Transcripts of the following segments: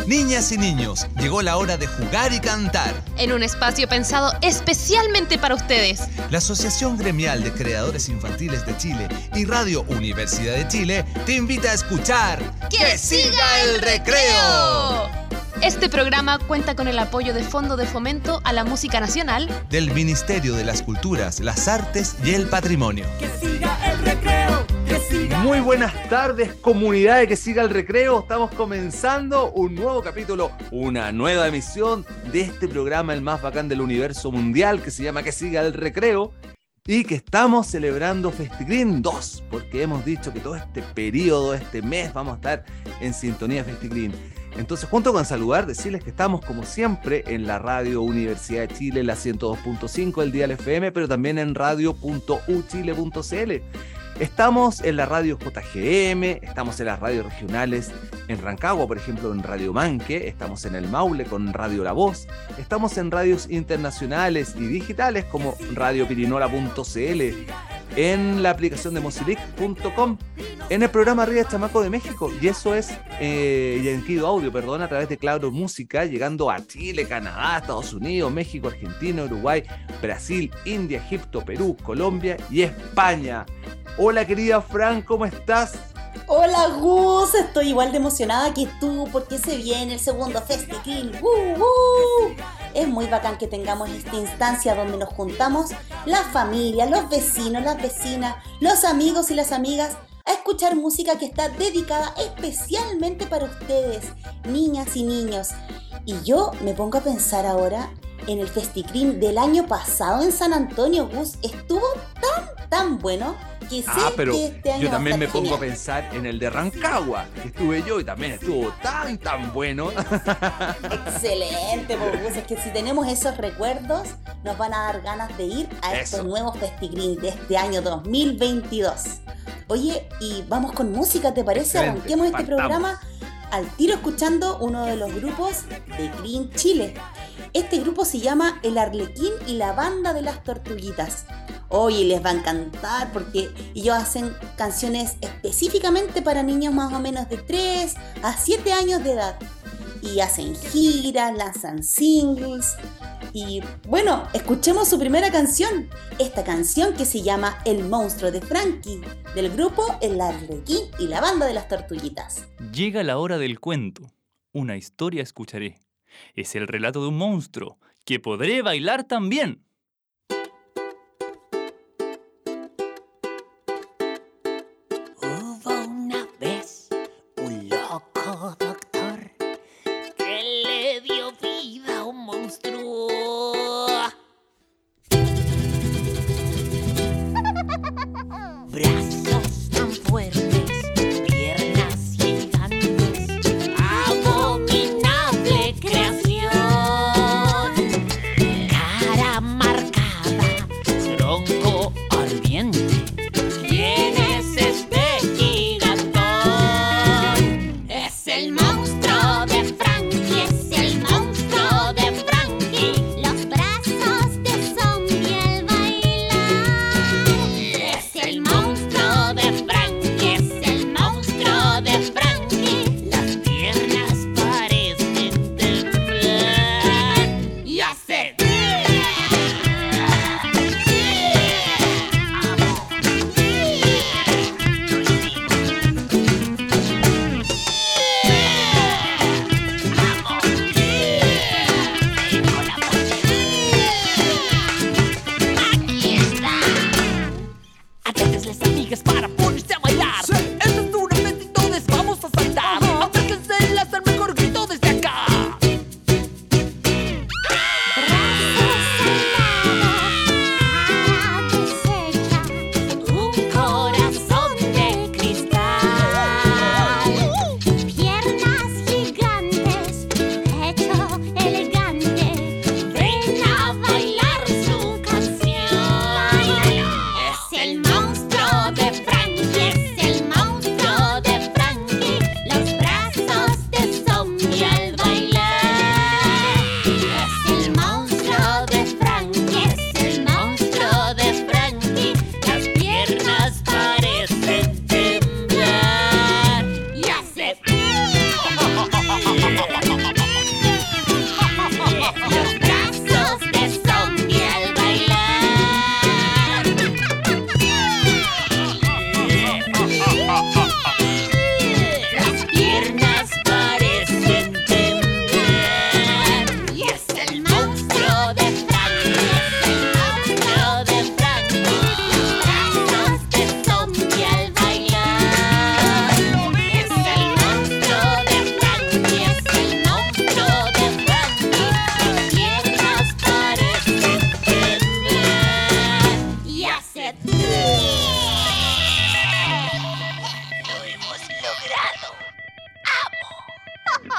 Niñas y niños, llegó la hora de jugar y cantar. En un espacio pensado especialmente para ustedes. La Asociación Gremial de Creadores Infantiles de Chile y Radio Universidad de Chile te invita a escuchar ¡Que siga el recreo! Este programa cuenta con el apoyo de Fondo de Fomento a la Música Nacional del Ministerio de las Culturas, las Artes y el Patrimonio. ¡Que siga el recreo! ¡Que siga! Muy buenas tardes, comunidad de Que Siga el Recreo. Estamos comenzando un nuevo capítulo, una nueva emisión de este programa, el más bacán del universo mundial, que se llama Que Siga el Recreo, y que estamos celebrando FestiGreen 2, porque hemos dicho que todo este periodo, este mes, vamos a estar en sintonía FestiGreen. Entonces, junto con saludar, decirles que estamos como siempre en la Radio Universidad de Chile, la 102.5 del dial FM, pero también en radio.uchile.cl. Estamos en la radio JGM, estamos en las radios regionales en Rancagua, por ejemplo, en Radio Manque, estamos en el Maule con Radio La Voz, estamos en radios internacionales y digitales como radiopirinola.cl, en la aplicación de mozilic.com, en el programa Río Chamaco de México, y eso es Yanquido Audio, perdón, a través de Claro Música, llegando a Chile, Canadá, Estados Unidos, México, Argentina, Uruguay, Brasil, India, Egipto, Perú, Colombia y España. Hola querida Fran, ¿cómo estás? Hola Gus, estoy igual de emocionada que tú porque se viene el segundo FestiGreen. Es muy bacán que tengamos esta instancia donde nos juntamos la familia, los vecinos, las vecinas, los amigos y las amigas a escuchar música que está dedicada especialmente para ustedes, niñas y niños. Y yo me pongo a pensar ahora en el FestiGreen del año pasado en San Antonio, Gus. Estuvo tan bueno que sé pero que este año yo también me pongo a genial. pensar en el de Rancagua, que estuve yo y también estuvo tan bueno. Excelente, pues, Gus. Es que si tenemos esos recuerdos, nos van a dar ganas de ir a estos nuevos FestiGreen de este año 2022. Oye, y vamos con música, ¿te parece? Excelente, Arranquemos este partamos. programa al tiro escuchando uno de los grupos de Green Chile. Este grupo se llama El Arlequín y la Banda de las Tortuguitas. Oye, les va a encantar porque ellos hacen canciones específicamente para niños más o menos de 3 a 7 años de edad. Y hacen giras, lanzan singles. Y bueno, escuchemos su primera canción. Esta canción que se llama El Monstruo de Frankie, del grupo El Arlequín y la Banda de las Tortuguitas. Llega la hora del cuento. Una historia escucharé. Es el relato de un monstruo que podré bailar también. Hubo una vez un loco doctor que le dio vida a un monstruo. Brazos tan fuertes, piernas gigantes, abominable creación. Cara marcada, tronco ardiente. ¿Quién es este gigantón? Es el monstruo de Frankie, es el monstruo de Frankie. Los brazos de zombie al bailar. Es el monstruo de Frankie, es el monstruo de Frankie. Las piernas parecen temblar y hace.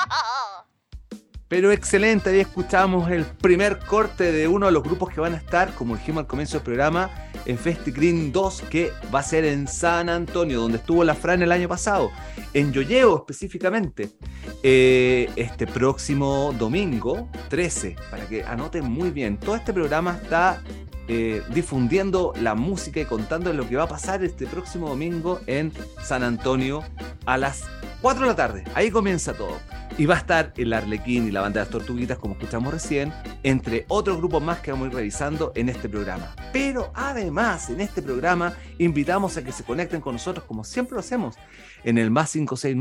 Pero excelente, ahí escuchamos el primer corte de uno de los grupos que van a estar, como dijimos al comienzo del programa, en FestiGreen 2, que va a ser en San Antonio, donde estuvo la Fran el año pasado, en Yoyeo específicamente, este próximo domingo 13, para que anoten muy bien. Todo este programa está difundiendo la música y contando lo que va a pasar este próximo domingo en San Antonio a las 4 de la tarde. Ahí comienza todo. Y va a estar el Arlequín y la Banda de las Tortuguitas, como escuchamos recién, entre otros grupos más que vamos a ir revisando en este programa. Pero además, en este programa, invitamos a que se conecten con nosotros, como siempre lo hacemos, en el más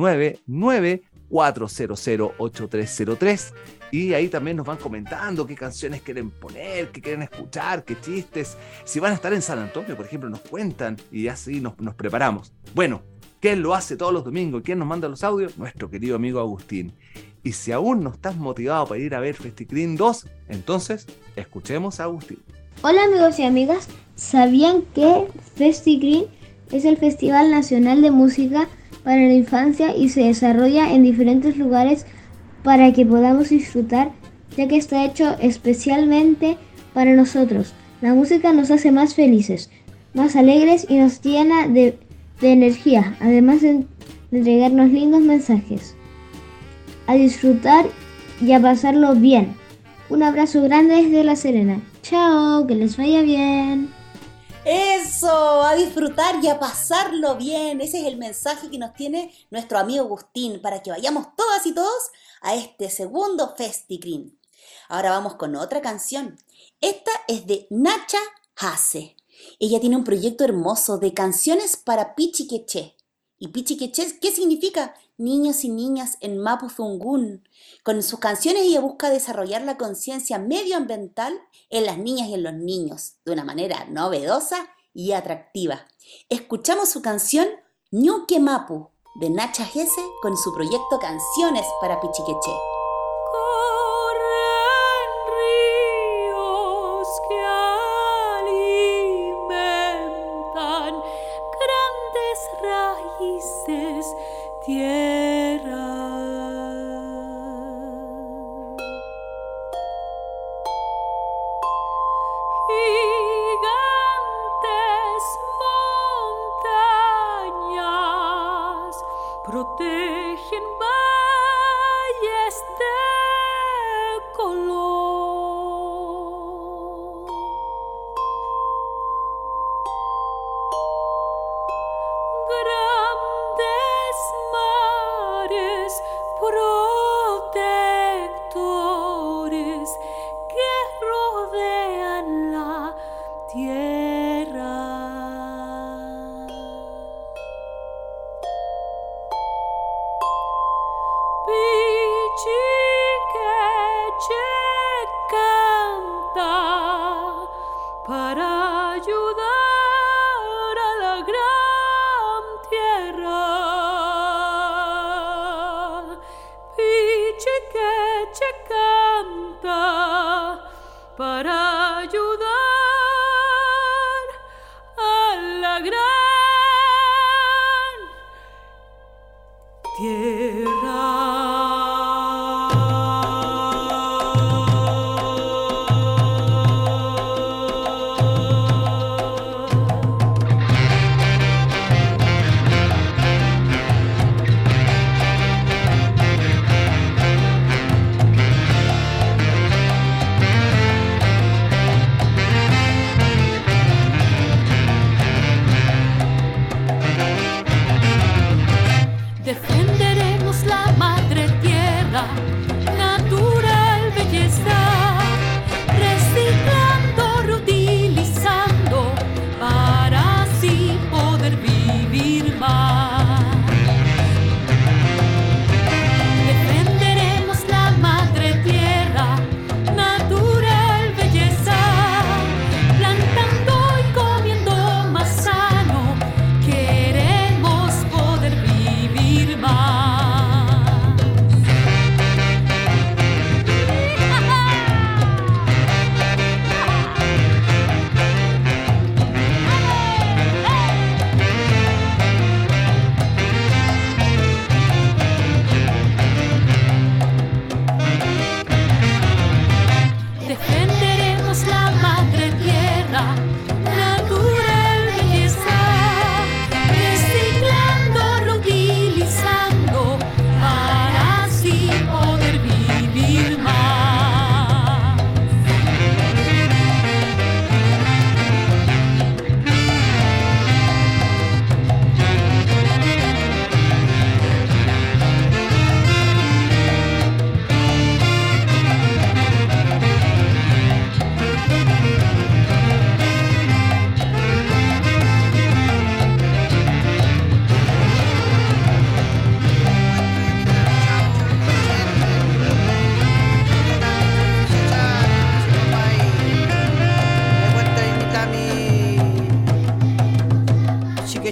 569-9400-8303. Y ahí también nos van comentando qué canciones quieren poner, qué quieren escuchar, qué chistes. Si van a estar en San Antonio, por ejemplo, nos cuentan y así nos preparamos. Bueno, ¿quién lo hace todos los domingos? ¿Quién nos manda los audios? Nuestro querido amigo Agustín. Y si aún no estás motivado para ir a ver FestiGreen 2, entonces escuchemos a Agustín. Hola amigos y amigas, ¿sabían que FestiGreen es el Festival Nacional de Música para la Infancia y se desarrolla en diferentes lugares para que podamos disfrutar, ya que está hecho especialmente para nosotros? La música nos hace más felices, más alegres y nos llena de energía, además de entregarnos lindos mensajes. A disfrutar y a pasarlo bien. Un abrazo grande desde La Serena. Chao, que les vaya bien. Eso, a disfrutar y a pasarlo bien. Ese es el mensaje que nos tiene nuestro amigo Agustín para que vayamos todas y todos a este segundo FestiGreen. Ahora vamos con otra canción. Esta es de Nacha Hase. Ella tiene un proyecto hermoso de canciones para Pichi Queché. ¿Y Pichi Queché qué significa? Niños y niñas en Mapudungun. Con sus canciones ella busca desarrollar la conciencia medioambiental en las niñas y en los niños de una manera novedosa y atractiva. Escuchamos su canción Ñuque Mapu de Nacha Hase con su proyecto Canciones para Pichi Queché. Tierra. Gigantes montañas protegen valles de color. Grandes mares protectores que rodean la tierra. Pichiqueche canta para ayudar a la gran tierra. Pichiqueche canta para ayudar a la gran tierra.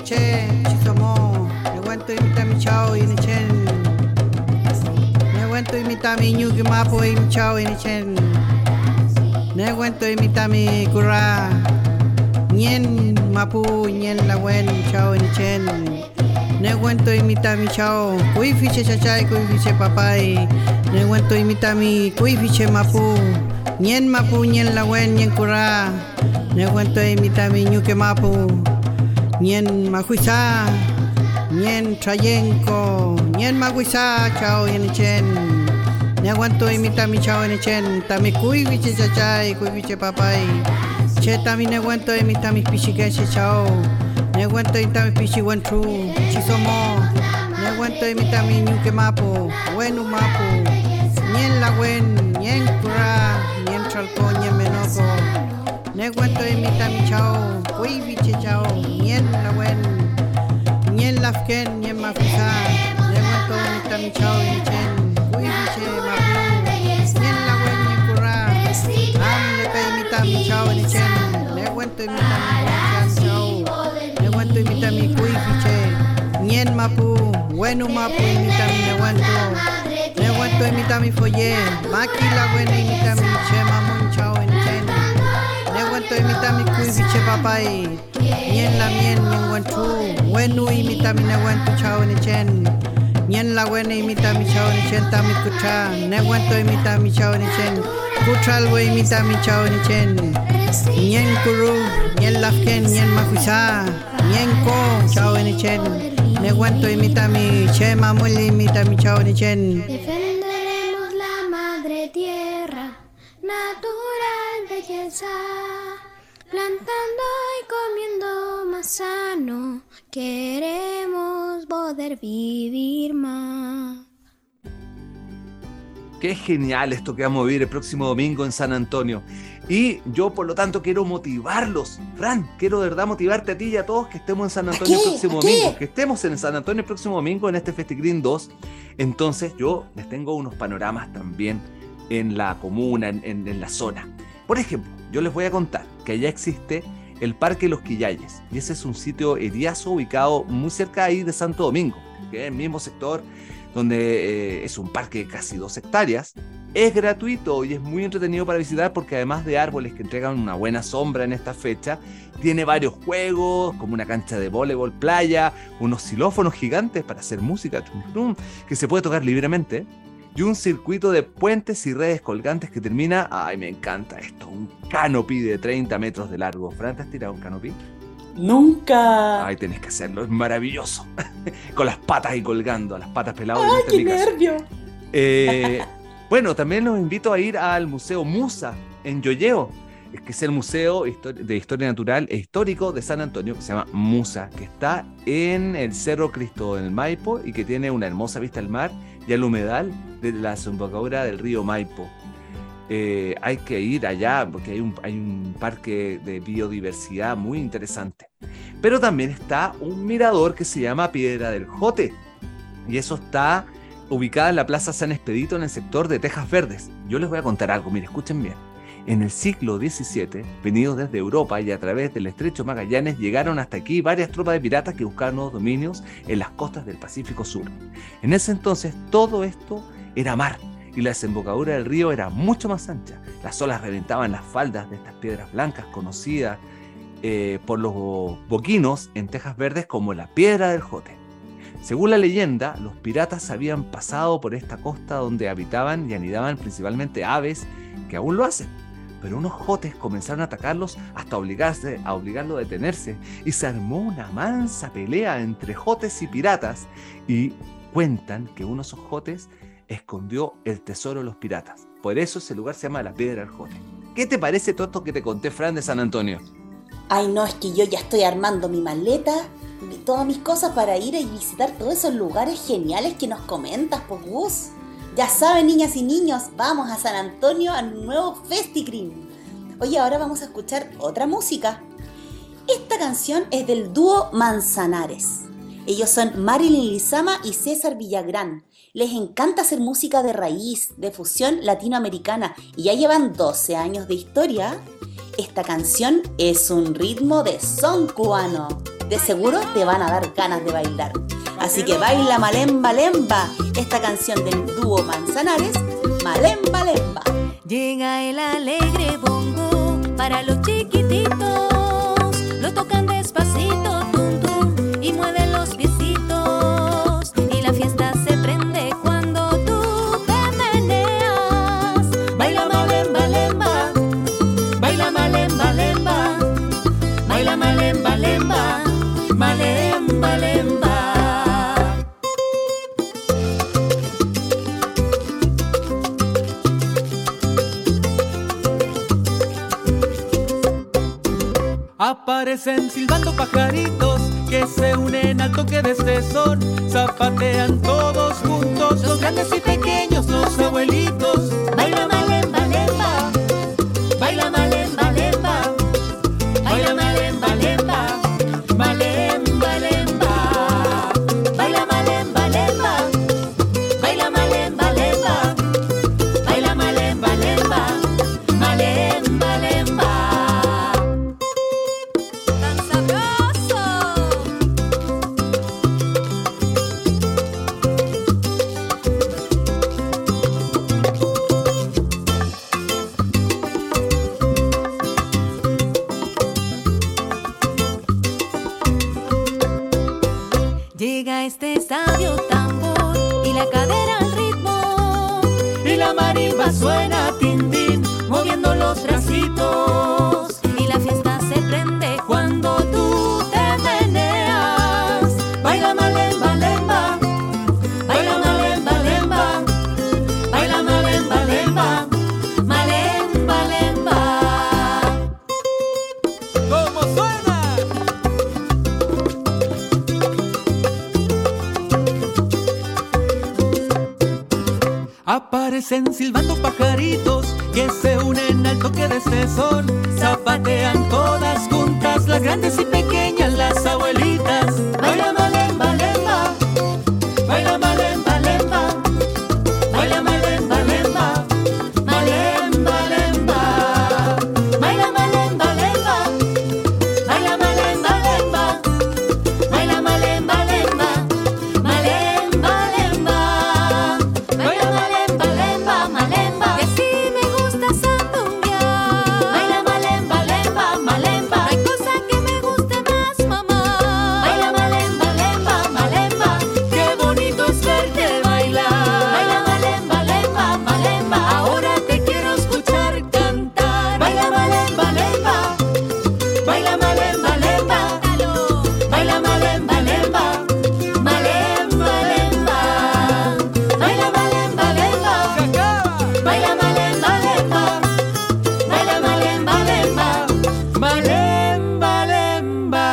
che, chisomo, ne cuento imita mi chao y ni chen. Ne cuento imita mi ñuki mapo y mi chao y ni chen. Ne cuento imita mi cura. Nien mapu, nien la wen, chao y ni chen. Ne cuento imita mi chao, kui fiche chachay, kui fiche papay. Ne cuento imita mi kui fiche mapu. Nien mapu, nien la wen, nien cura. Ne cuento imita mi ñuki mapu. Nien mahuisa, nien trayenko, nien mahuisa, chao y ni chen. Ne aguanto imita mi chao y ni chen. Tami kui biche chachay, kui biche papay. Che tami ne aguanto imita mis pichiqueche chao. Ne aguanto imita mis pichi wen tru, chisomo. Ne aguanto imita mi ñuke mapo, wenu mapo. Nien la wen, nien kura, nien chalco, nien menoco. Ne cuento imita mi chao, kui biche chao, nien la wen, nien lafken, nien mafisa. Ne cuento imita mi chao y chen, kui biche mapu, nien la wen, nien kura. Am le pe imita mi chao y chen, ne cuento imita mi chao. Ne cuento imita mi kui biche, nien mapu, wenu mapu imita mi ne cuento. Ne cuento imita mi folle, maki la wen imita mi chema mun chao y chen. Ne cuento imita mi kui biche papay. Nien la mien nien guanchu. Wenu imita mi ne cuento chao ni chen. Nien la wena imita mi chao ni chen ta mi kucha. Ne cuento imita mi chao ni chen. Kuchal we imita mi chao ni chen. Nien kuru, nien lafken, nien mahuisa. Nien ko chao ni chen. Ne cuento imita mi chema muli imita mi chao ni chen. Defenderemos la madre tierra, natural belleza, plantando y comiendo más sano, queremos poder vivir más. Qué genial esto que vamos a vivir el próximo domingo en San Antonio. Y yo, por lo tanto, quiero motivarlos. Fran, quiero de verdad motivarte a ti y a todos que estemos en San Antonio el próximo domingo. Que estemos en San Antonio el próximo domingo en este FestiGreen 2. Entonces, yo les tengo unos panoramas también en la comuna, en la zona. Por ejemplo, yo les voy a contar que allá existe el Parque Los Quillayes. Y ese es un sitio eriazo ubicado muy cerca ahí de Santo Domingo, que es el mismo sector donde es un parque de casi 2 hectáreas. Es gratuito y es muy entretenido para visitar porque además de árboles que entregan una buena sombra en esta fecha, tiene varios juegos como una cancha de voleibol, playa, unos xilófonos gigantes para hacer música que se puede tocar libremente y un circuito de puentes y redes colgantes que termina, ay me encanta esto, un canopy de 30 metros de largo. Fran, ¿te has tirado un canopy? Nunca. Ay, tenés que hacerlo, es maravilloso. Con las patas ahí colgando, las patas peladas. ¡Ay, qué nervio! Bueno, también los invito a ir al Museo Musa en Yoyeo, que es el Museo de Historia Natural e Histórico de San Antonio, que se llama Musa, que está en el Cerro Cristo del Maipo y que tiene una hermosa vista al mar y al humedal de la desembocadura del río Maipo. Hay que ir allá porque hay un parque de biodiversidad muy interesante. Pero también está un mirador que se llama Piedra del Jote, y eso está ubicada en la Plaza San Expedito en el sector de Tejas Verdes. Yo les voy a contar algo, miren, escuchen bien. En el siglo XVII, venidos desde Europa y a través del Estrecho Magallanes, llegaron hasta aquí varias tropas de piratas que buscaban nuevos dominios en las costas del Pacífico Sur. En ese entonces todo esto era mar y la desembocadura del río era mucho más ancha. Las olas reventaban las faldas de estas piedras blancas conocidas por los boquinos en Tejas Verdes como la Piedra del Jote. Según la leyenda, los piratas habían pasado por esta costa donde habitaban y anidaban principalmente aves que aún lo hacen. Pero unos jotes comenzaron a atacarlos hasta obligarlo a detenerse y se armó una mansa pelea entre jotes y piratas y cuentan que uno de esos jotes escondió el tesoro de los piratas. Por eso ese lugar se llama la Piedra del Jote. ¿Qué te parece todo esto que te conté, Fran, de San Antonio? Ay, no, es que yo ya estoy armando mi maleta, todas mis cosas para ir y visitar todos esos lugares geniales que nos comentas, pues Gus. Ya saben, niñas y niños, vamos a San Antonio al nuevo FestiGreen. Oye, ahora vamos a escuchar otra música. Esta canción es del dúo Manzanares. Ellos son Marilyn Lizama y César Villagrán. Les encanta hacer música de raíz, de fusión latinoamericana, y ya llevan 12 años de historia. Esta canción es un ritmo de son cubano. De seguro te van a dar ganas de bailar. Así que baila Malemba Lemba, esta canción del dúo Manzanares, Malemba Lemba. Llega el alegre bongo para los chiquititos, lo tocan despacito, tum tum, y mueven los piecitos, y la fiesta se prende cuando tú te meneas. Baila Malemba Lemba, baila Malemba Lemba, baila Malemba Lemba, Malemba Lemba. Aparecen silbando pajaritos que se unen al toque de este son. Zapatean todos juntos, los grandes y pequeños, los abuelitos. Baila Malemba Lemba, baila Malemba Lemba, baila Malemba Lemba, Malemba Lemba. Baila Malemba Lemba, baila Malemba Lemba, baila Malemba Lemba, Malemba Lemba. Llega este sabio tambor y la cadera al ritmo, y la marimba suena tin tin, moviendo los bracitos, y la fiesta se prende cuando tú te meneas. Baila Malemba Lemba, baila Malemba Lemba, baila Malemba Lemba, Malemba Lemba. ¿Cómo suena? Aparecen silbando pajaritos que se unen al toque de este son. Zapatean todas juntas, las grandes y pequeñas, las abuelitas. Baila Malemba Lemba, baila Malemba Lemba, baila Malemba Lemba, Malemba Lemba. Baila Malemba Lemba, baila Malemba Lemba, baila Malemba Lemba, Malemba Lemba. Baila Malemba Lemba, Malemba, que sí me gusta sandunguear. Baila Malemba Lemba, Malemba, no hay cosa que me guste más, mamá. Baila Malemba Lemba, Malemba, qué bonito es verte bailar. Baila Malemba Lemba, Malemba, ahora te quiero escuchar cantar. Baila Malemba Lemba, baila Malemba Lemba, baila Malemba Lemba, Malemba Lemba. Baila Malemba Lemba, baila Malemba Lemba, baila Malemba Lemba, Malemba Lemba.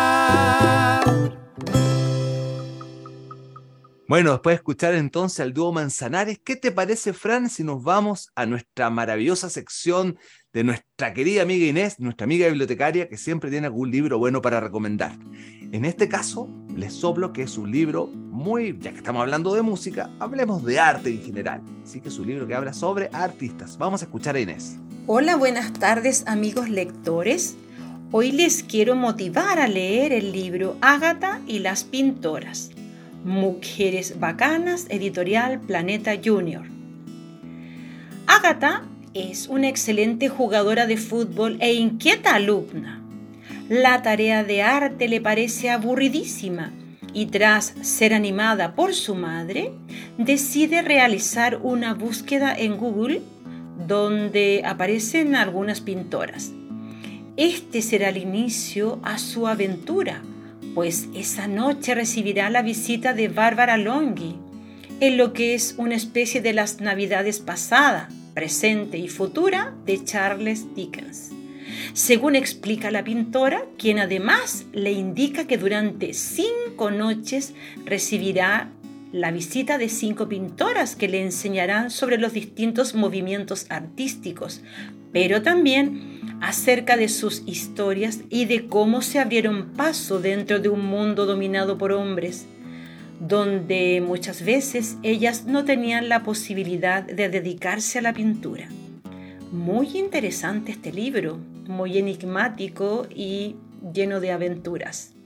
Bueno, después de escuchar entonces al dúo Manzanares, ¿qué te parece, Fran, si nos vamos a nuestra maravillosa sección de nuestra querida amiga Inés, nuestra amiga bibliotecaria, que siempre tiene algún libro bueno para recomendar? En este caso, Les soplo que es un libro muy, ya que estamos hablando de música, hablemos de arte en general. Así que es un libro que habla sobre artistas. Vamos a escuchar a Inés. Hola, buenas tardes, amigos lectores. Hoy les quiero motivar a leer el libro Ágata y las pintoras. Mujeres bacanas, editorial Planeta Junior. Ágata es una excelente jugadora de fútbol e inquieta alumna. La tarea de arte le parece aburridísima y tras ser animada por su madre, decide realizar una búsqueda en Google donde aparecen algunas pintoras. Este será el inicio a su aventura, pues esa noche recibirá la visita de Bárbara Longhi, en lo que es una especie de las Navidades pasada, presente y futura de Charles Dickens. Según explica la pintora, quien además le indica que durante 5 noches recibirá la visita de 5 pintoras que le enseñarán sobre los distintos movimientos artísticos, pero también acerca de sus historias y de cómo se abrieron paso dentro de un mundo dominado por hombres, donde muchas veces ellas no tenían la posibilidad de dedicarse a la pintura. Muy interesante este libro, muy enigmático y lleno de aventuras.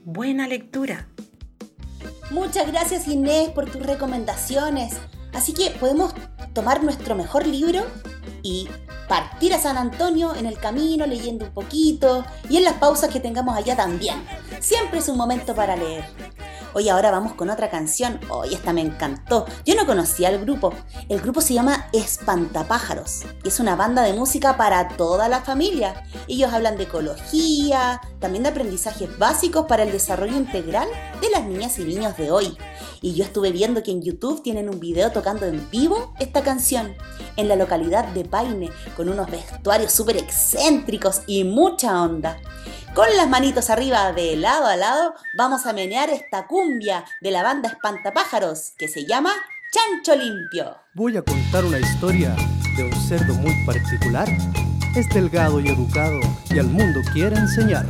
buena lectura. Muchas gracias, Inés, por tus recomendaciones. Así que podemos tomar nuestro mejor libro y partir a San Antonio en el camino leyendo un poquito y en las pausas que tengamos allá también. Siempre es un momento para leer. Hoy ahora vamos con otra canción. Hoy esta me encantó. Yo no conocía al grupo. El grupo se llama Espantapájaros y es una banda de música para toda la familia. Ellos hablan de ecología, también de aprendizajes básicos para el desarrollo integral de las niñas y niños de hoy. Y yo estuve viendo que en YouTube tienen un video tocando en vivo esta canción en la localidad de Paine, con unos vestuarios súper excéntricos y mucha onda. Con las manitos arriba de lado a lado, vamos a menear esta cumbia de la banda Espantapájaros, que se llama Chancho Limpio. Voy a contar una historia de un cerdo muy particular. Es delgado y educado y al mundo quiere enseñar.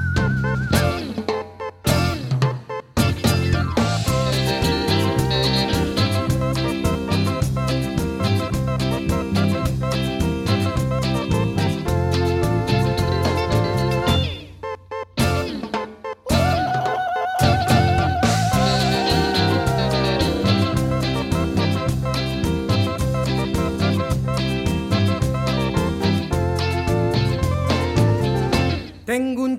Tengo un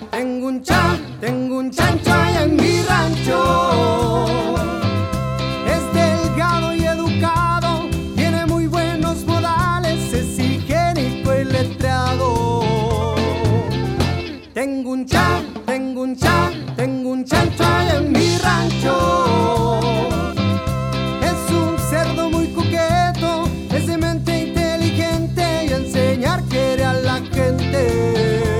chancho allá en mi rancho. Es delgado y educado, tiene muy buenos modales, es higiénico y letrado. Tengo un chancho allá en mi rancho. Es un cerdo muy coqueto, es de mente inteligente y a enseñar quiere a la gente.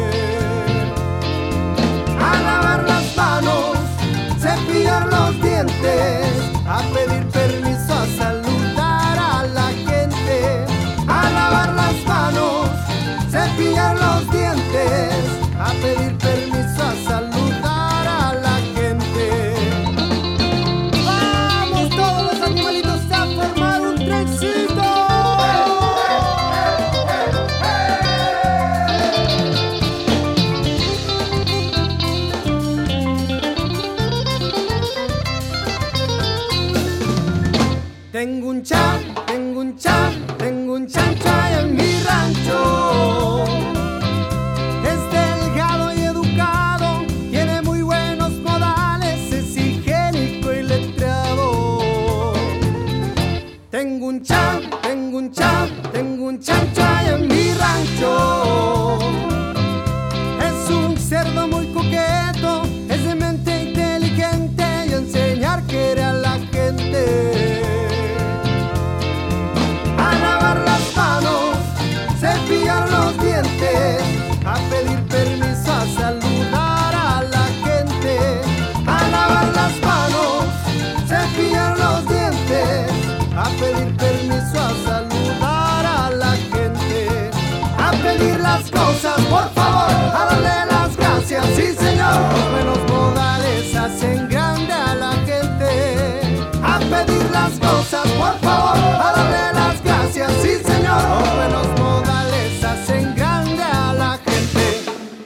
Cepillar los dientes, a pedir permiso a saludar a la gente, a lavar las manos, cepillar los dientes, a pedir permiso a saludar a la gente. Vamos todos los animalitos a formar un trencito. Tengo un chancho allá en mi rancho. Es delgado y educado, tiene muy buenos modales, es higiénico y letrado. Tengo un chancho allá en mi rancho. Es un cerdo muy coqueto, es de mente inteligente y a enseñar quiere a la gente. Cepillar los dientes, a pedir permiso a saludar a la gente, a lavar las manos, cepillar los dientes, a pedir permiso a saludar a la gente, a pedir las cosas, por favor, a darle las gracias, sí señor. Los buenos modales hacen grande a la gente, a pedir las cosas, por favor, a darle las gracias, sí señor. Los buenos modales hacen grande a la gente.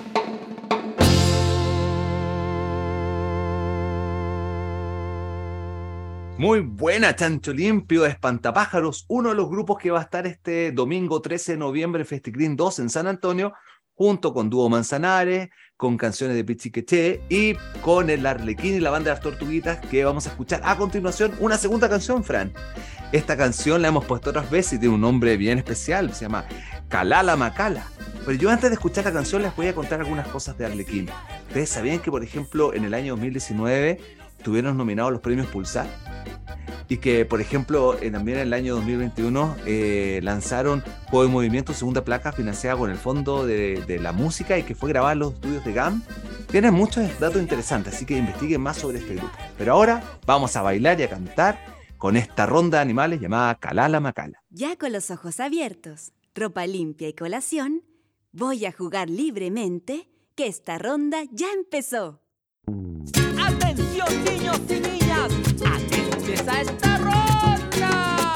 Muy buena, Chancho Limpio, Espantapájaros, uno de los grupos que va a estar este domingo 13 de noviembre en Festicrín 2 en San Antonio, junto con Dúo Manzanares, con canciones de Pichiqueché y con el Arlequín y la banda de las Tortuguitas, que vamos a escuchar a continuación una segunda canción, Fran. Esta canción la hemos puesto otras veces y tiene un nombre bien especial, se llama Calala Macala. Pero yo antes de escuchar la canción les voy a contar algunas cosas de Arlequín. ¿Ustedes sabían que, por ejemplo, en el año 2019 estuvieron nominados los premios Pulsar? Y que, por ejemplo, también en el año 2021 lanzaron Juego de Movimiento, segunda placa financiada con el Fondo de la Música y que fue grabada en los estudios de GAM. Tienen muchos datos interesantes, así que investiguen más sobre este grupo. Pero ahora vamos a bailar y a cantar con esta ronda de animales llamada Calala Macala. Ya con los ojos abiertos, ropa limpia y colación, voy a jugar libremente, que esta ronda ya empezó. ¡Atención, niños y niñas! ¡Aquí empieza esta ronda!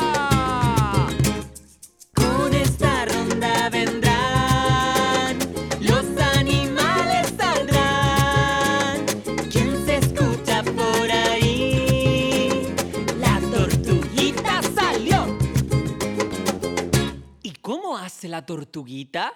Con esta ronda vendrán, los animales saldrán hace la tortuguita?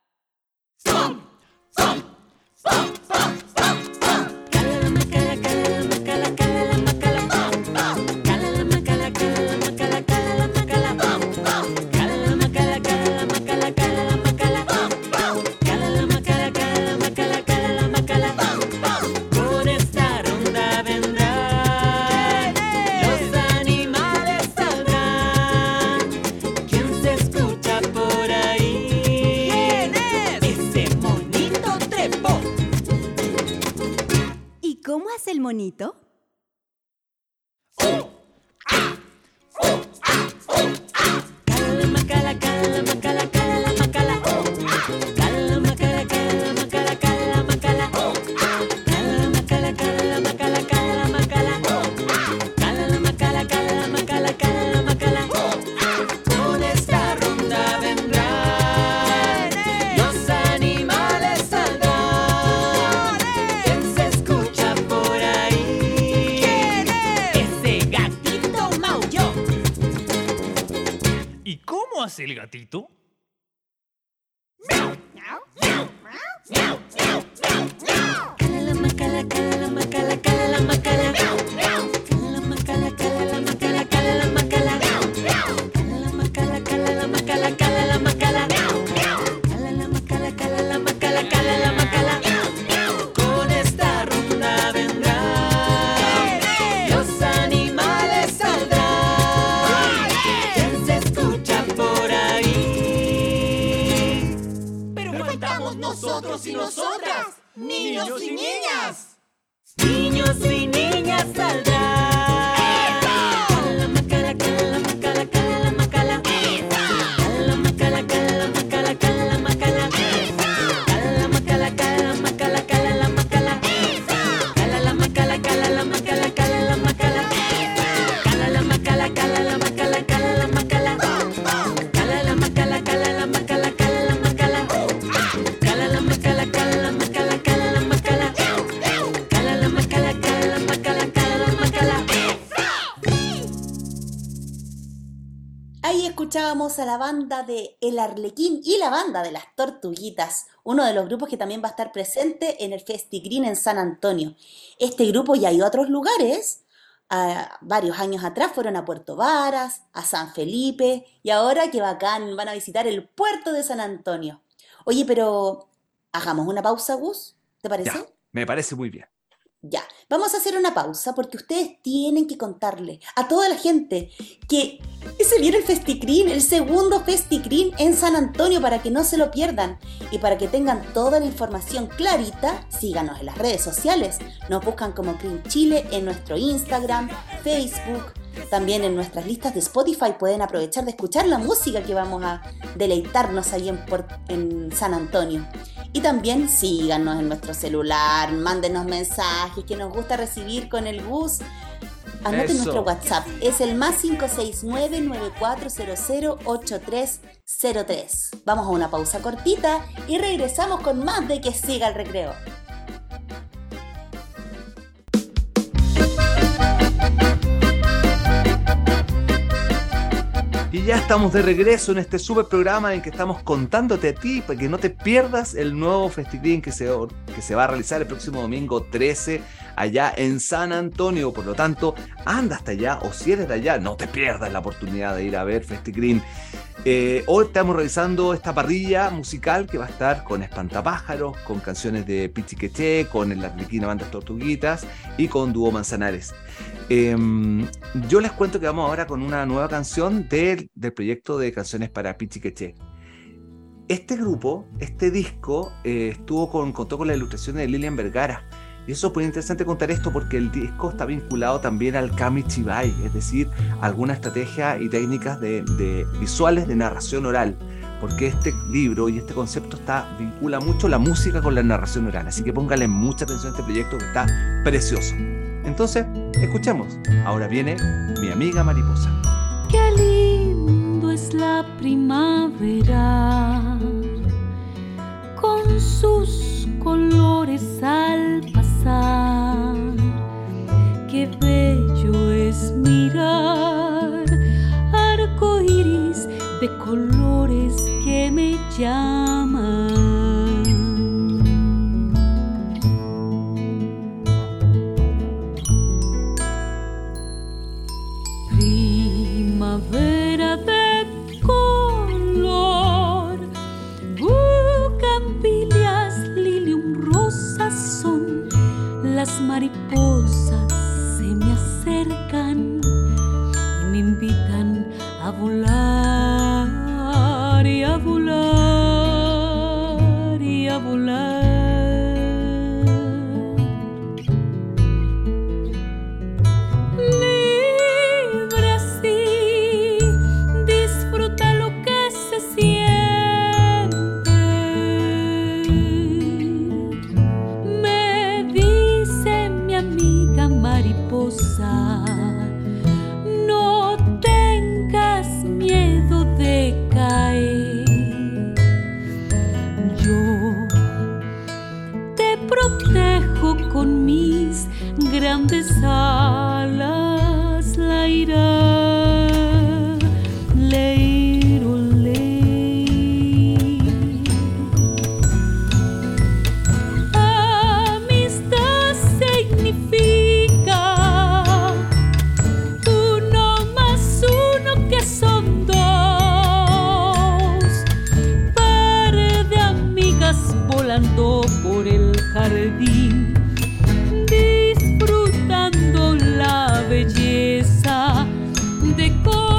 Con esta ronda vendrán, los animales saldrán. ¿Quién se escucha por ahí? Ese monito trepó. ¿Y cómo hace el monito? Con esta ronda vendrán, los animales saldrán. ¿Quién se escucha por ahí? Ese gatito maulló. ¿Y cómo hace el gatito? Con esta ronda vendrán, los animales saldrán. ¿Quién se escucha por ahí? Pero faltamos nosotros y nosotras, niños y niñas. Niños y niñas saldrán. Ahí escuchábamos a la banda de El Arlequín y la banda de las Tortuguitas, uno de los grupos que también va a estar presente en el Festigreen en San Antonio. Este grupo ya ha ido a otros lugares. Varios años atrás fueron a Puerto Varas, a San Felipe, y ahora, qué bacán, van a visitar el puerto de San Antonio. Oye, pero hagamos una pausa, Gus, ¿te parece? Ya, me parece muy bien. Ya, vamos a hacer una pausa porque ustedes tienen que contarle a toda la gente que se viene el Festigreen, el segundo Festigreen en San Antonio, para que no se lo pierdan y para que tengan toda la información clarita. Síganos en las redes sociales, nos buscan como Green Chile en nuestro Instagram, Facebook, también en nuestras listas de Spotify. Pueden aprovechar de escuchar la música que vamos a deleitarnos ahí en San Antonio. Y también síganos en nuestro celular, mándenos mensajes que nos gusta recibir con el Gus. Anoten nuestro WhatsApp, es el +569-9400-8303. Vamos a una pausa cortita y regresamos con más de Que Siga el Recreo. Y ya estamos de regreso en este super programa en que estamos contándote a ti para que no te pierdas el nuevo Festigreen que se va a realizar el próximo domingo 13 allá en San Antonio. Por lo tanto, anda hasta allá, o si eres de allá, no te pierdas la oportunidad de ir a ver Festigreen. Hoy estamos revisando esta parrilla musical que va a estar con Espantapájaros, con canciones de Pichi Queché, con el Arlequín, Bandas Tortuguitas y con Dúo Manzanares. Yo les cuento que vamos ahora con una nueva canción del proyecto de canciones para Pichi Queché. Este grupo, este disco, contó con la ilustración de Lilian Vergara. Y eso es muy interesante contar esto porque el disco está vinculado también al Kamichibai, es decir, alguna estrategia y técnicas de visuales de narración oral, porque este libro y este concepto vincula mucho la música con la narración oral. Así que póngale mucha atención a este proyecto que está precioso. Entonces, escuchemos. Ahora viene Mi Amiga Mariposa. Qué lindo es la primavera, con sus colores al pasar. Qué bello es mirar arco iris de colores que llaman. Primavera de color, bugambilias, lilium rosas son. Las mariposas se me acercan y me invitan a volar y a volar y a volar. Libre así, disfruta lo que se siente. Me dice mi amiga mariposa, no tengas miedo de caer. Yo te protejo con mis grandes alas, la irá, leiro, amistad significa uno más uno que son dos, par de amigas volando por el jardín, disfrutando la belleza de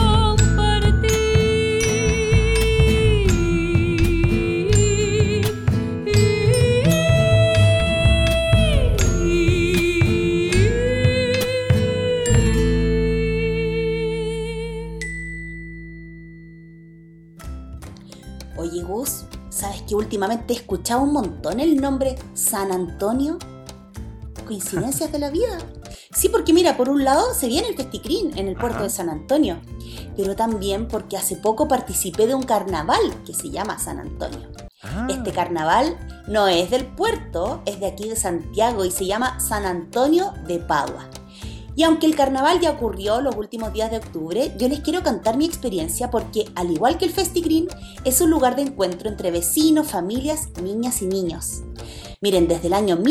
Oye, Gus, ¿sabes que últimamente he escuchado un montón el nombre San Antonio? ¿Coincidencias de la vida? Sí, porque mira, por un lado se viene el Festicrín en el puerto de San Antonio, pero también porque hace poco participé de un carnaval que se llama San Antonio. Este carnaval no es del puerto, es de aquí de Santiago y se llama San Antonio de Padua. Y aunque el carnaval ya ocurrió los últimos días de octubre, yo les quiero contar mi experiencia porque, al igual que el Festicrín, es un lugar de encuentro entre vecinos, familias, niñas y niños. Miren, desde el año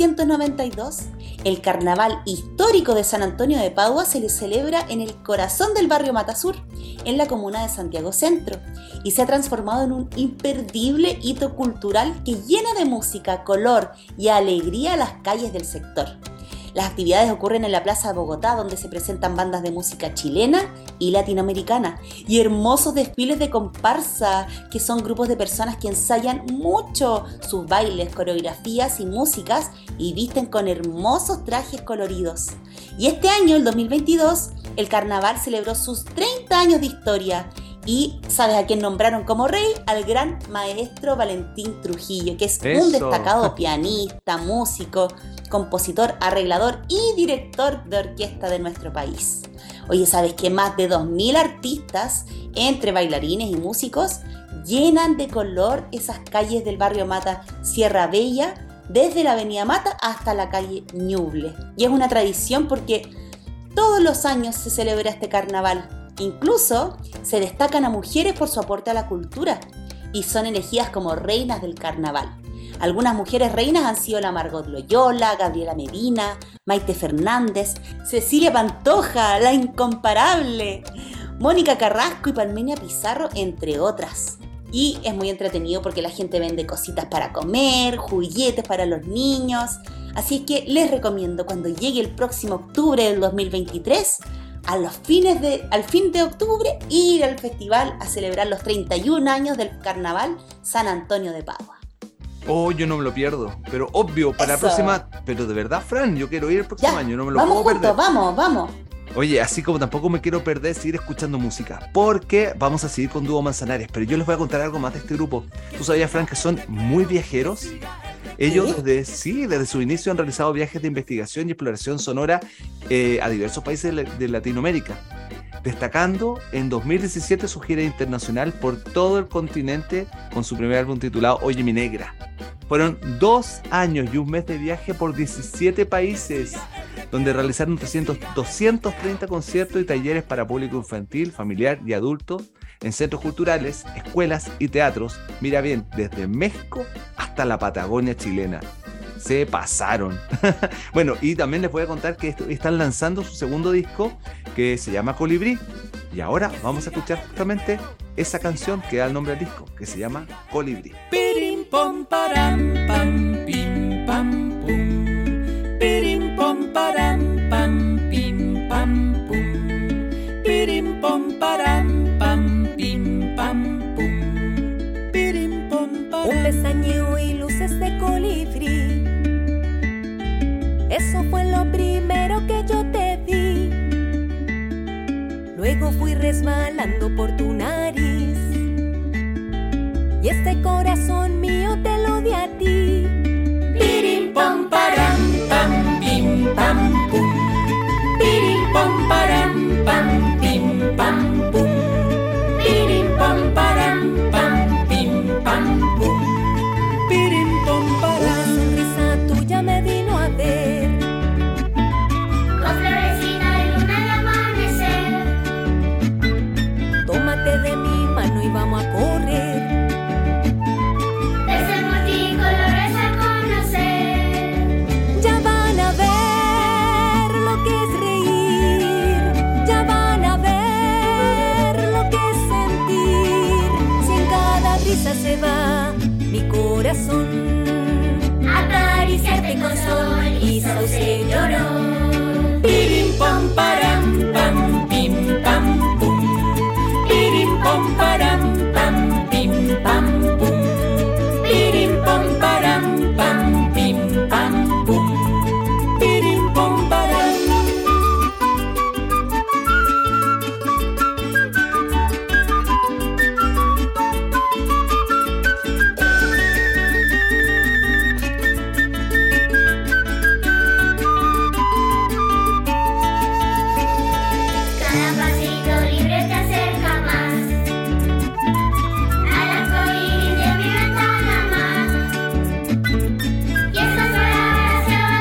1992, el carnaval histórico de San Antonio de Padua se le celebra en el corazón del barrio Matasur, en la comuna de Santiago Centro, y se ha transformado en un imperdible hito cultural que llena de música, color y alegría las calles del sector. Las actividades ocurren en la Plaza de Bogotá, donde se presentan bandas de música chilena y latinoamericana, y hermosos desfiles de comparsa, que son grupos de personas que ensayan mucho sus bailes, coreografías y músicas, y visten con hermosos trajes coloridos. Y este año, el 2022, el carnaval celebró sus 30 años de historia. Y ¿sabes a quién nombraron como rey? Al gran maestro Valentín Trujillo, que es un destacado pianista, músico, compositor, arreglador y director de orquesta de nuestro país. Oye, ¿sabes que más de 2.000 artistas, entre bailarines y músicos, llenan de color esas calles del barrio Mata Sierra Bella, desde la avenida Mata hasta la calle Ñuble? Y es una tradición porque todos los años se celebra este carnaval. Incluso se destacan a mujeres por su aporte a la cultura y son elegidas como reinas del carnaval. Algunas mujeres reinas han sido la Margot Loyola, Gabriela Medina, Maite Fernández, Cecilia Pantoja, la incomparable, Mónica Carrasco y Palmenia Pizarro, entre otras. Y es muy entretenido porque la gente vende cositas para comer, juguetes para los niños. Así que les recomiendo, cuando llegue el próximo octubre del 2023, al fin de octubre, ir al festival a celebrar los 31 años del carnaval San Antonio de Padua. Oh, yo no me lo pierdo, pero obvio, para la próxima. Pero de verdad, Fran, yo quiero ir el próximo año, no me lo puedo perder. Vamos. Oye, así como tampoco me quiero perder seguir escuchando música, porque vamos a seguir con Dúo Manzanares, pero yo les voy a contar algo más de este grupo. ¿Tú sabías, Fran, que son muy viajeros? Ellos desde su inicio han realizado viajes de investigación y exploración sonora a diversos países de Latinoamérica, destacando en 2017 su gira internacional por todo el continente con su primer álbum titulado Oye mi negra. Fueron 2 años y un mes de viaje por 17 países, donde realizaron 230 conciertos y talleres para público infantil, familiar y adulto, en centros culturales, escuelas y teatros, mira bien, desde México hasta la Patagonia chilena. Se pasaron. Bueno, y también les voy a contar que están lanzando su segundo disco que se llama Colibrí. Y ahora vamos a escuchar justamente esa canción que da el nombre al disco, que se llama Colibrí. Pirim pom param pam pim pam pum. Pirim pom param pam pim pam pum. Pirim pom param pam pim pam pum. Pirim pom param. Un pestañeo y luces de colibrí. Eso fue lo primero que yo te vi. Luego fui resbalando por tu nariz. Y este corazón mío te lo di a ti. Pirim pom param pam pim pam pum. Pirim pom param pam pim pam pum. Pirim pom param pam pim pam pum. Pirim pom param. Una sonrisa tuya me vino a ver. Con florecita de luna de amanecer. Tómate de mi mano y vamos a correr. Desde multicolores a conocer. Ya van a ver lo que es reír. Ya van a ver lo que es sentir. Si en cada brisa se va mi corazón. Acariciarte con sol y sauce lloró. Pirim pom param pam pim pam pum. Pirim pom param pam pim pam pum. Pirim pom param pam pim pam pum. Pirim pom param. Cada pasito libre te acerca más al arcoíris de mi ventana más. Y estas palabras se van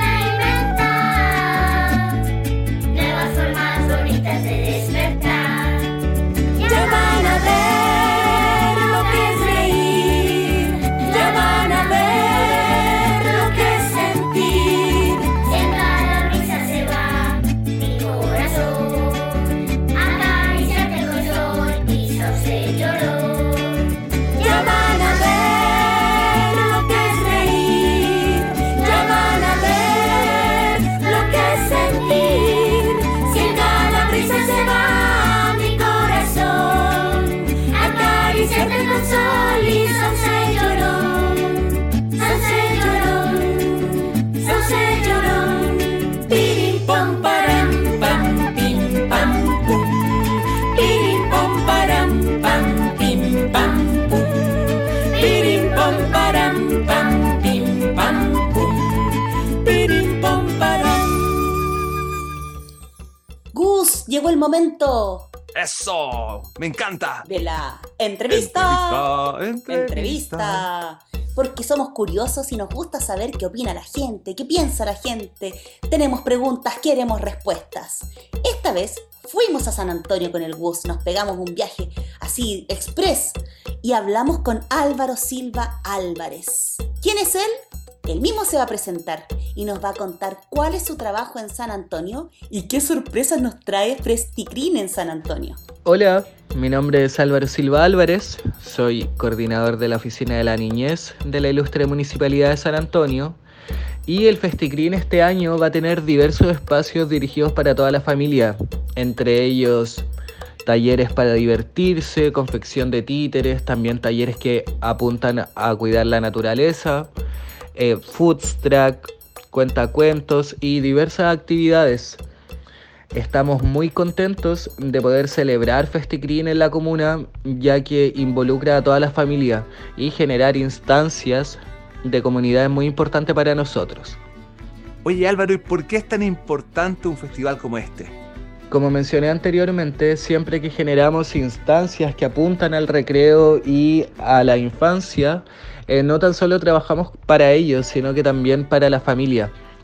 a inventar nuevas formas bonitas de despertar. Ya van a ver lo que es reír. Ya van a ver lo que es sentir. Si en cada brisa se va mi corazón. Acariciarte con sol y sauce lloró. Ya van a ver lo que es reír. Ya van a ver lo que es sentir. Si en cada brisa se va mi corazón. Acariciarte con sol y sauce llorón. Sauce llorón. Sauce llorón. Pirim pom param pam pim pam pum. Pirim pom param pam pim pam pum. Pirim pom param pam pim pam pum. Pirim pom param. Gus, llegó el momento ¡Eso! ¡Me encanta! de la entrevista. Porque somos curiosos y nos gusta saber qué opina la gente, qué piensa la gente. Tenemos preguntas, queremos respuestas. Esta vez fuimos a San Antonio con el Gus, nos pegamos un viaje así express y hablamos con Álvaro Silva Álvarez. ¿Quién es él? Él mismo se va a presentar y nos va a contar cuál es su trabajo en San Antonio y qué sorpresas nos trae Festicrín en San Antonio. Hola, mi nombre es Álvaro Silva Álvarez, soy coordinador de la Oficina de la Niñez de la Ilustre Municipalidad de San Antonio y el Festicrín este año va a tener diversos espacios dirigidos para toda la familia, entre ellos talleres para divertirse, confección de títeres, también talleres que apuntan a cuidar la naturaleza, food truck, cuentacuentos y diversas actividades. Estamos muy contentos de poder celebrar Festicrín en la comuna, ya que involucra a toda la familia y generar instancias de comunidad es muy importante para nosotros. Oye Álvaro, ¿y por qué es tan importante un festival como este? Como mencioné anteriormente, siempre que generamos instancias que apuntan al recreo y a la infancia, no tan solo trabajamos para ellos, sino que también para la familia.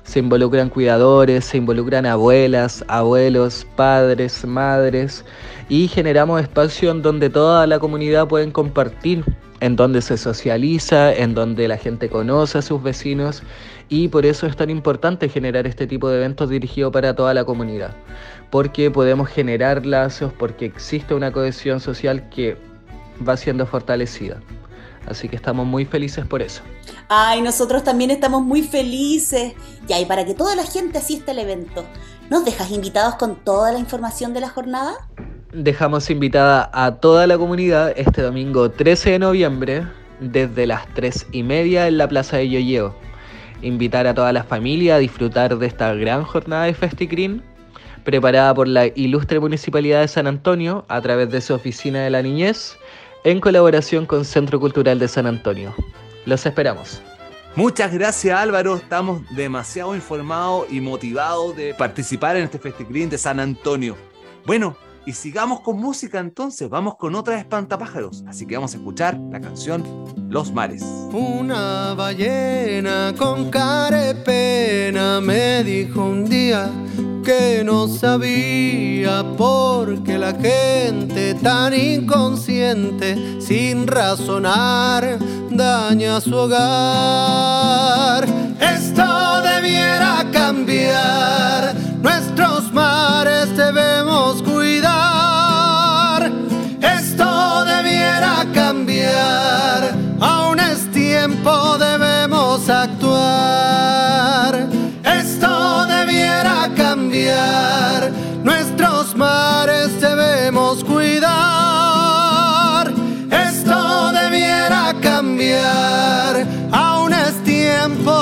Se involucran cuidadores, se involucran abuelas, abuelos, padres, madres y generamos espacio en donde toda la comunidad pueden compartir, en donde se socializa, en donde la gente conoce a sus vecinos y por eso es tan importante generar este tipo de eventos dirigidos para toda la comunidad, porque podemos generar lazos, porque existe una cohesión social que va siendo fortalecida. Así que estamos muy felices por eso. Ay, nosotros también estamos muy felices. Ya, y para que toda la gente asista al evento, ¿nos dejas invitados con toda la información de la jornada? Dejamos invitada a toda la comunidad este domingo 13 de noviembre desde las 3:30 en la Plaza de Yoyeo. Invitar a toda la familia a disfrutar de esta gran jornada de FestiGreen preparada por la ilustre Municipalidad de San Antonio a través de su Oficina de la Niñez en colaboración con Centro Cultural de San Antonio. Los esperamos. Muchas gracias, Álvaro. Estamos demasiado informados y motivados de participar en este FestiGreen de San Antonio. Bueno, y sigamos con música entonces. Vamos con otra de Espantapájaros. Así que vamos a escuchar la canción Los Mares. Una ballena con carepena me dijo un día que no sabía por qué la gente tan inconsciente, sin razonar, daña su hogar. Esto debiera cambiar, nuestros mares debemos cuidar. Esto debiera cambiar, aún es tiempo, debemos actuar. Esto debiera cambiar, nuestros mares debemos cuidar. Esto debiera cambiar, aún es tiempo,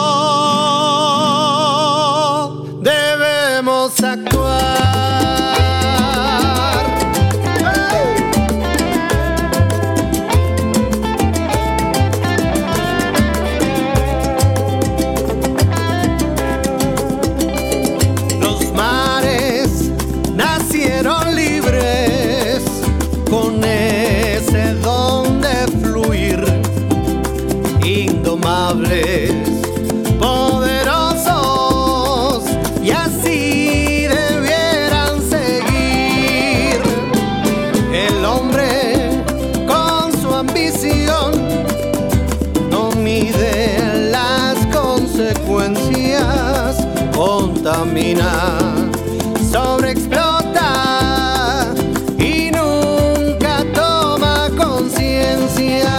debemos actuar. Poderosos, y así debieran seguir. El hombre con su ambición no mide las consecuencias, contamina, sobreexplota y nunca toma conciencia.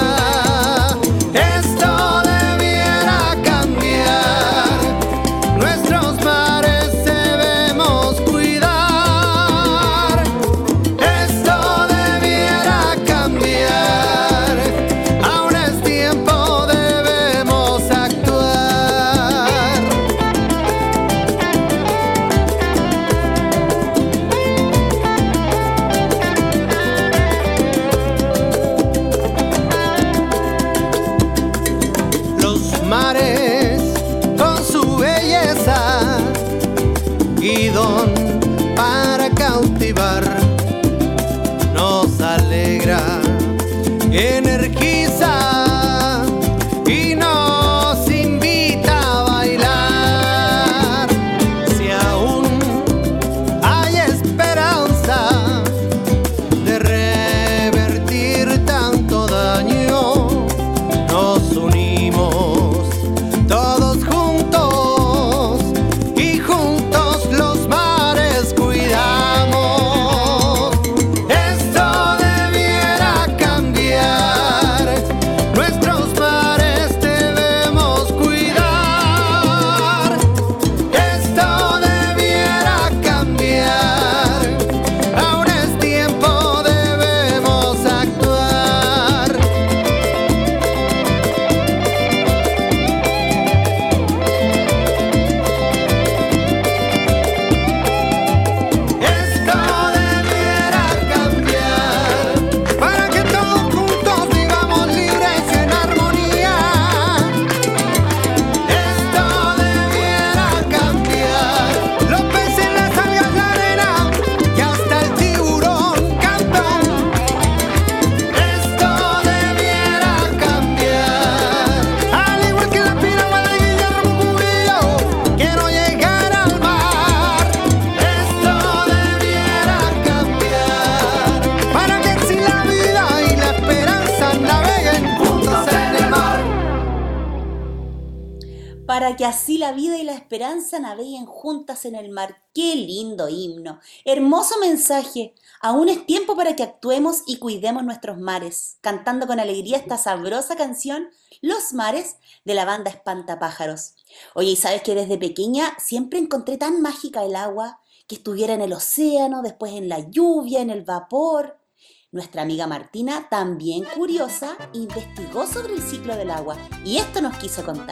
para que así la vida y la esperanza naveguen juntas en el mar. ¡Qué lindo himno! Hermoso mensaje. Aún es tiempo para que actuemos y cuidemos nuestros mares, cantando con alegría esta sabrosa canción, Los Mares, de la banda Espantapájaros. Oye, ¿y sabes que desde pequeña siempre encontré tan mágica el agua, que estuviera en el océano, después en la lluvia, en el vapor? Nuestra amiga Martina, también curiosa, investigó sobre el ciclo del agua y esto nos quiso contar.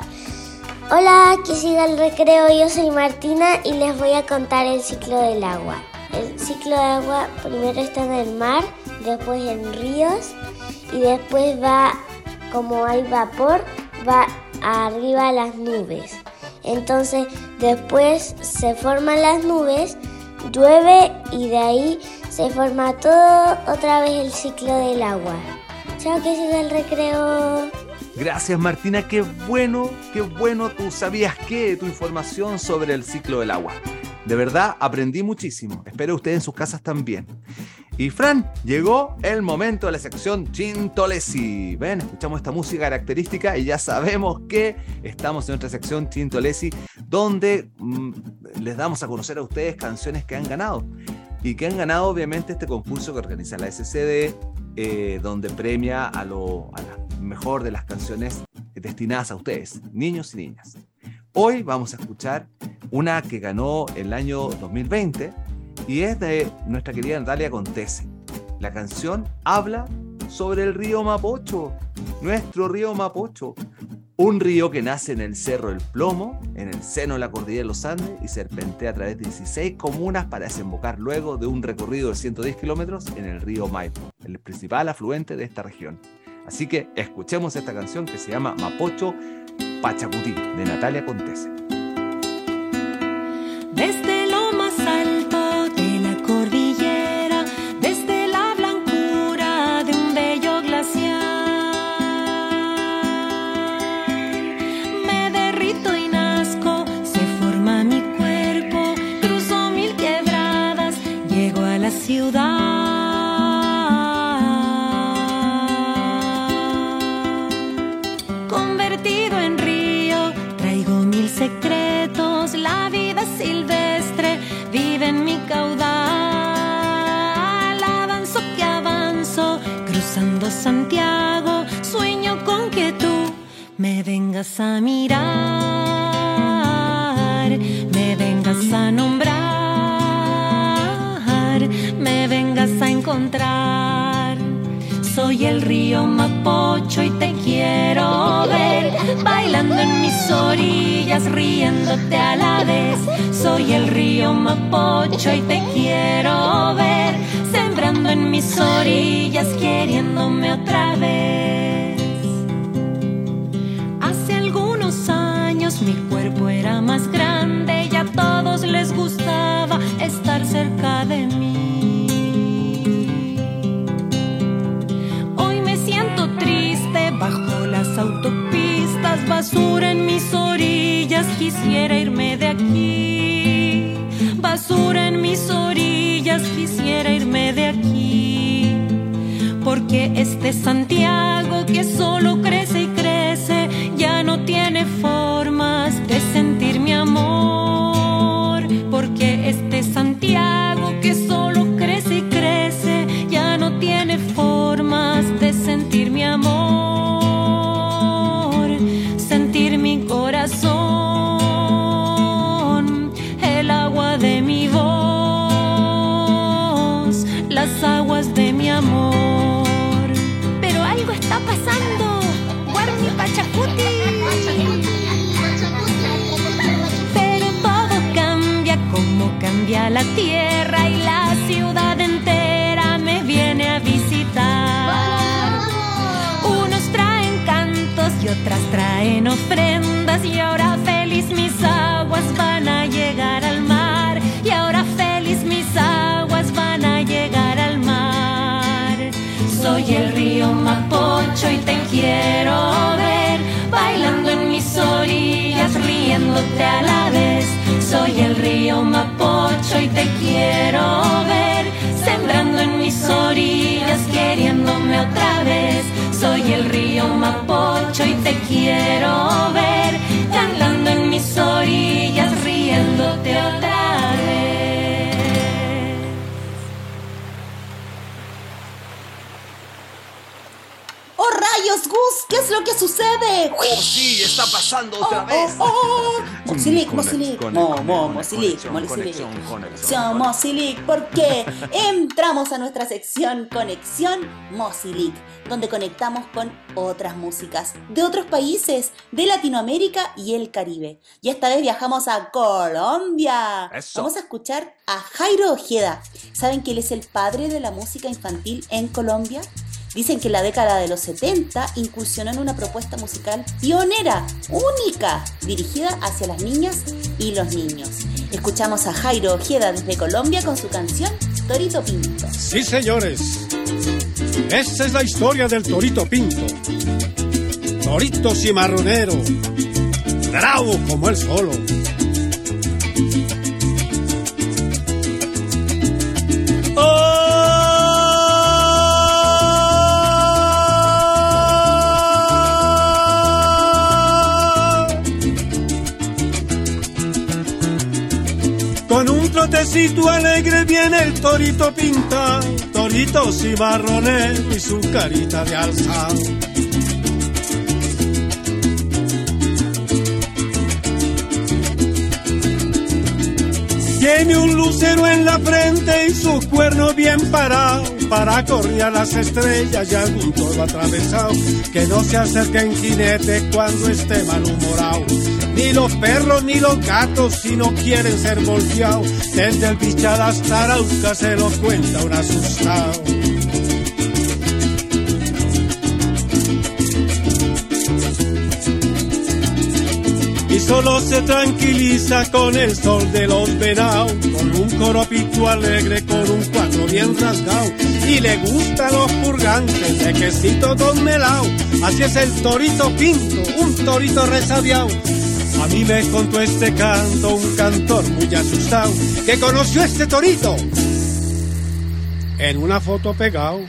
Hola, que siga el recreo, yo soy Martina y les voy a contar el ciclo del agua. El ciclo del agua primero está en el mar, después en ríos y después va, como hay vapor, va arriba a las nubes. Entonces después se forman las nubes, llueve y de ahí se forma todo otra vez el ciclo del agua. Chao, que siga el recreo. Gracias, Martina, qué bueno tú sabías tu información sobre el ciclo del agua. De verdad, aprendí muchísimo. Espero ustedes en sus casas también. Y Fran, llegó el momento de la sección Chintolesi. Ven, escuchamos esta música característica y ya sabemos que estamos en nuestra sección Chintolesi, donde les damos a conocer a ustedes canciones que han ganado. Y que han ganado, obviamente, este concurso que organiza la SCD, donde premia a la mejor de las canciones destinadas a ustedes, niños y niñas. Hoy vamos a escuchar una que ganó el año 2020 y es de nuestra querida Natalia Contese. La canción habla sobre el río Mapocho, nuestro río Mapocho, un río que nace en el Cerro El Plomo, en el seno de la cordillera de los Andes y serpentea a través de 16 comunas para desembocar luego de un recorrido de 110 kilómetros en el río Maipo, el principal afluente de esta región. Así que escuchemos esta canción que se llama Mapocho Pachacutí, de Natalia Contese. Desde lo más alto de la cordillera, desde la blancura de un bello glaciar, me derrito y nazco, se forma mi cuerpo, cruzo 1000 quebradas, llego a la ciudad. Convertido en río, traigo 1000 secretos, la vida silvestre vive en mi caudal. Avanzo que avanzo, cruzando Santiago, sueño con que tú me vengas a mirar, me vengas a nombrar, me vengas a encontrar. Soy el río Mapocho y te quiero ver, bailando en mis orillas, riéndote a la vez. Soy el río Mapocho y te quiero ver, sembrando en mis orillas, queriéndome otra vez. Hace algunos años mi cuerpo era más grande y a todos les gustaba estar cerca de mí. Bajo las autopistas, basura en mis orillas, quisiera irme de aquí. Basura en mis orillas, quisiera irme de aquí. Porque este Santiago que solo crece y crece, ya no tiene formas de sentir mi amor. Porque este Santiago que solo crece y crece, ya no tiene formas de sentir mi amor. Mi corazón, el agua de mi voz, las aguas de mi amor. Pero algo está pasando, Guarni Pachacuti. Pero todo cambia como cambia la tierra y la ciudad entera me viene a visitar. Unos traen cantos y otras traen ofrendas y ahora feliz mis aguas van a llegar al mar. Y ahora feliz mis aguas van a llegar al mar. Soy el río Mapocho y te quiero ver, bailando en mis orillas, riéndote a la vez. Soy el río Mapocho y te quiero ver, sembrando en mis orillas, queriéndome otra vez. Soy el río Mapocho y te quiero ver, cantando en ¡Rayos, Gus! ¿Qué es lo que sucede? ¡Oh, sí! ¡Está pasando otra vez! Mozilic, Mozilic, porque entramos a nuestra sección Conexión Mozilic, donde conectamos con otras músicas de otros países de Latinoamérica y el Caribe. Y esta vez viajamos a Colombia. Eso. Vamos a escuchar a Jairo Ojeda. ¿Saben que él es el padre de la música infantil en Colombia? Dicen que en la década de los 70 incursionó en una propuesta musical pionera, única, dirigida hacia las niñas y los niños. Escuchamos a Jairo Ojeda desde Colombia con su canción Torito Pinto. Sí, señores, esta es la historia del Torito Pinto. Torito cimarronero, bravo como él solo. Con un trotecito alegre viene el Torito Pinta, Torito cimarronero y su carita de alza. Tiene un lucero en la frente y sus cuernos bien parados para correr las estrellas y algún toro atravesado. Que no se acerquen jinetes cuando esté malhumorado. Ni los perros ni los gatos si no quieren ser volteados. Desde el Bichada hasta Arauca se los cuenta un asustado. Y solo se tranquiliza con el sol de los venados, con un coropito alegre, con un cuatro bien rasgado. Y le gustan los purgantes de quesito don melao. Así es el Torito Pinto, un torito resabiado. A mí me contó este canto un cantor muy asustado, que conoció este torito en una foto pegado.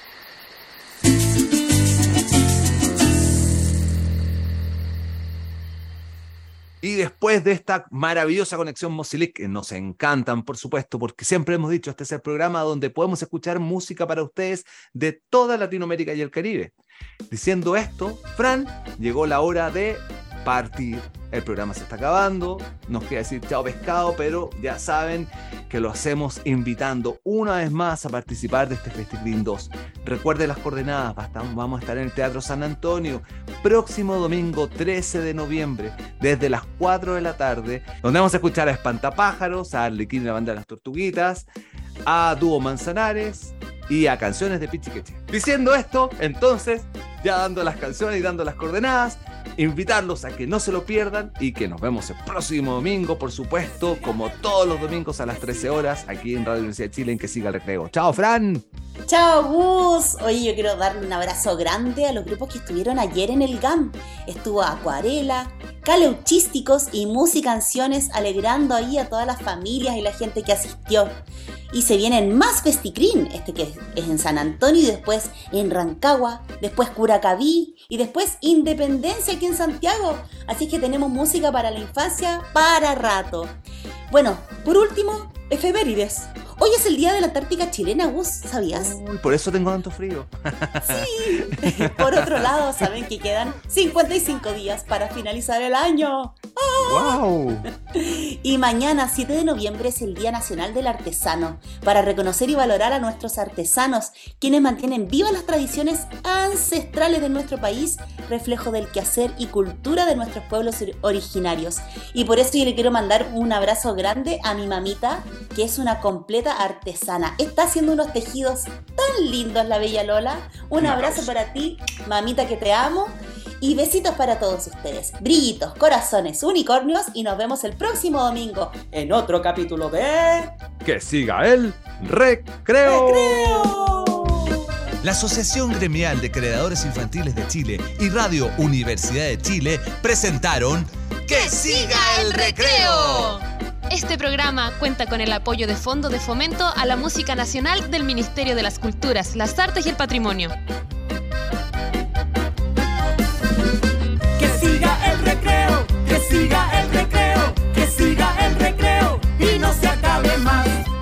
Y después de esta maravillosa conexión Mozilic, que nos encantan, por supuesto, porque siempre hemos dicho, este es el programa donde podemos escuchar música para ustedes de toda Latinoamérica y el Caribe. Diciendo esto, Fran, llegó la hora de partir. El programa se está acabando, nos queda decir chao pescado, pero ya saben que lo hacemos invitando una vez más a participar de este Festicrín 2. Recuerden las coordenadas, vamos a estar en el Teatro San Antonio próximo domingo 13 de noviembre desde las 4 de la tarde, donde vamos a escuchar a Espantapájaros, a Arlequín y la Banda de las Tortuguitas, a Dúo Manzanares y a Canciones de Pichiqueche. Diciendo esto, entonces, ya dando las canciones y dando las coordenadas, invitarlos a que no se lo pierdan y que nos vemos el próximo domingo, por supuesto, como todos los domingos a las 13 horas, aquí en Radio Universidad de Chile, en Que Siga el Recreo. ¡Chao, Fran! ¡Chao, Gus! Oye, yo quiero darle un abrazo grande a los grupos que estuvieron ayer en el GAM. Estuvo Acuarela, Caleuchísticos y Musicanciones, alegrando ahí a todas las familias y la gente que asistió. Y se vienen más Festicrín, que es en San Antonio y después en Rancagua, después Curacaví y después Independencia aquí en Santiago. Así que tenemos música para la infancia para rato. Bueno, por último, efemérides. Hoy es el día de la Antártica chilena, Gus, ¿sabías? Uy, por eso tengo tanto frío. Sí. Por otro lado, saben que quedan 55 días para finalizar el año. ¡Wow! Y mañana, 7 de noviembre, es el Día Nacional del Artesano, para reconocer y valorar a nuestros artesanos, quienes mantienen vivas las tradiciones ancestrales de nuestro país, reflejo del quehacer y cultura de nuestros pueblos originarios. Y por eso yo le quiero mandar un abrazo grande a mi mamita, que es una completa artesana. Está haciendo unos tejidos tan lindos, la bella Lola. Un abrazo para ti, mamita, que te amo. Y besitos para todos ustedes. Brillitos, corazones, unicornios. Y nos vemos el próximo domingo en otro capítulo de... ¡Que siga el recreo! La Asociación Gremial de Creadores Infantiles de Chile y Radio Universidad de Chile presentaron ¡Que siga el recreo! Este programa cuenta con el apoyo de Fondo de Fomento a la Música Nacional del Ministerio de las Culturas, las Artes y el Patrimonio. Que siga el recreo, que siga el recreo, que siga el recreo y no se acabe más.